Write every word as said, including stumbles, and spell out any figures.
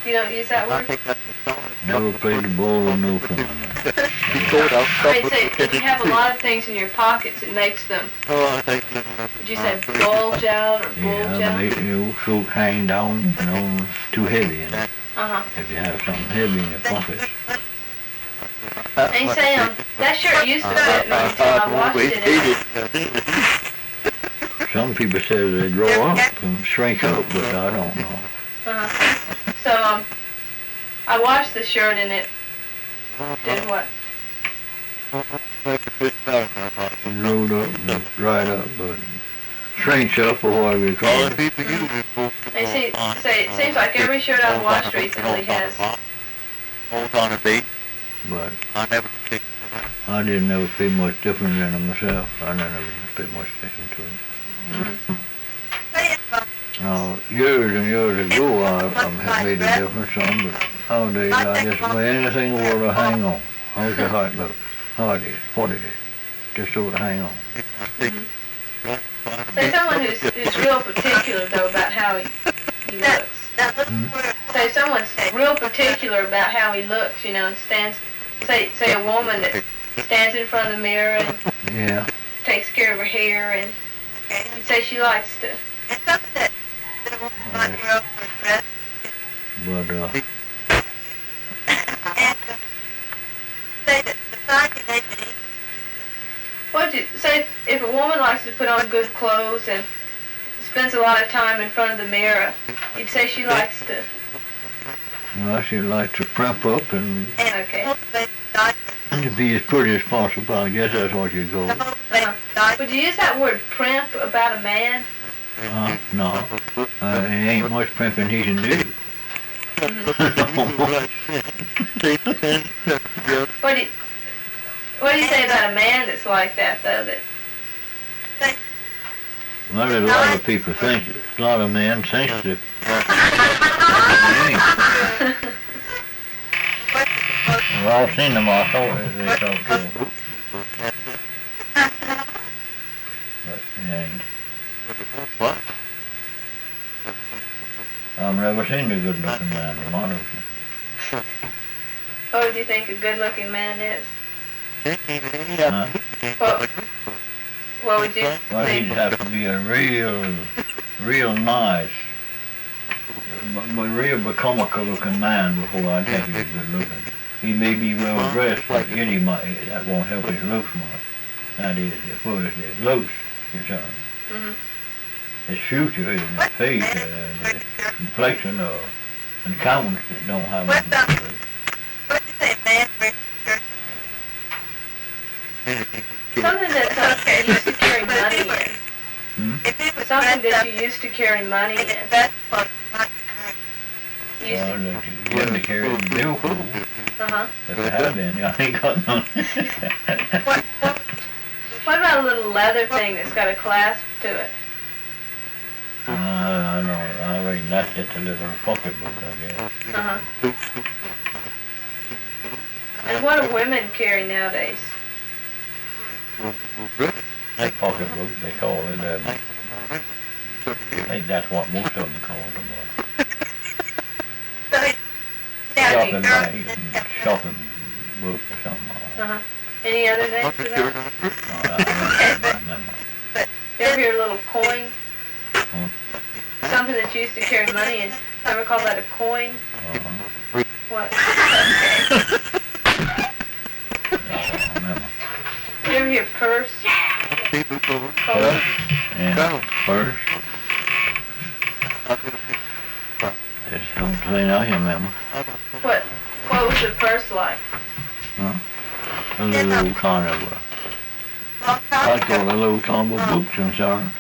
You don't use that word? Never played the ball in Newfoundland. I mean, say, if you have a lot of things in your pockets, it makes them, would you say bulge out or bulge Yeah, out? make your throat hang down, you know, too heavy in it. Uh-huh. If you have something heavy in your pockets. Hey, Sam, that shirt used to fit me until I washed it. Some people say they grow up and shrink up, but I don't know. Uh-huh. So, um, I washed the shirt and it did what? It rolled up and dried up, but shrinks up or whatever you call it. They see, say, it seems like every shirt I've washed recently has. Hold on a beat. But I never kicked I didn't ever feel much different than it myself. I never paid much attention to it. Now, years and years ago, I, I made a difference some, but nowadays I just wear anything in the world to hang on. How's your heart look? How it is, what it is. Just so to hang on. Mm-hmm. Say someone who's, who's real particular, though, about how he, he looks. Hmm? Say someone's real particular about how he looks, you know, and stands, say, say a woman that stands in front of the mirror and Yeah. takes care of her hair, and you'd say she likes to. But, uh, What'd you say if a woman likes to put on good clothes and spends a lot of time in front of the mirror, you'd say she likes to. well, she'd like to prep up and, Okay. and to be as pretty as possible. I guess that's what you go with. Uh, would you use that word primp about a man? Uh, no. Uh, it ain't much primping he can do. What do you, what do you say about a man that's like that, though? That Well, there's a lot of people think, a lot of men sensitive. Well, I've seen them, I thought they they so cool. But it ain't. What? I've never seen a good looking man, to my notion. what would you think a good-looking man is? Huh? What, what would you Well, he'd think? have to be a real, real nice, a real comical looking man before I'd think he was good looking. He may be well dressed, but yet he might, that won't help his looks much. That is, as far as his looks concerned. Mm-hmm. His future is in his face, uh, and his complexion, or, and countenance that don't have anything to do with it. Something that uh, you used to carry money in. Hmm? Something that you used to carry money in. You used Well, to, that you wouldn't carry the billfold. uh-huh. If it had been, I ain't got none. What about a little leather thing that's got a clasp to it? Uh, I know, I reckon that's just a little pocketbook, I guess. Uh-huh. And what do women carry nowadays? A pocketbook, they call it. Um, I think that's what most of them call them. Uh, shopping bag and shopping book or something. Uh-huh. Any other name for that? No, I don't remember. You ever hear a little coin? Huh? Something that you used to carry money in. Ever call that a coin? Uh-huh. What? I don't remember. You ever hear purse? Purse? Yeah, purse. It's something I remember. What? What was the purse like? Huh? A little kind of a, I call it a little kind of a book, I'm sorry.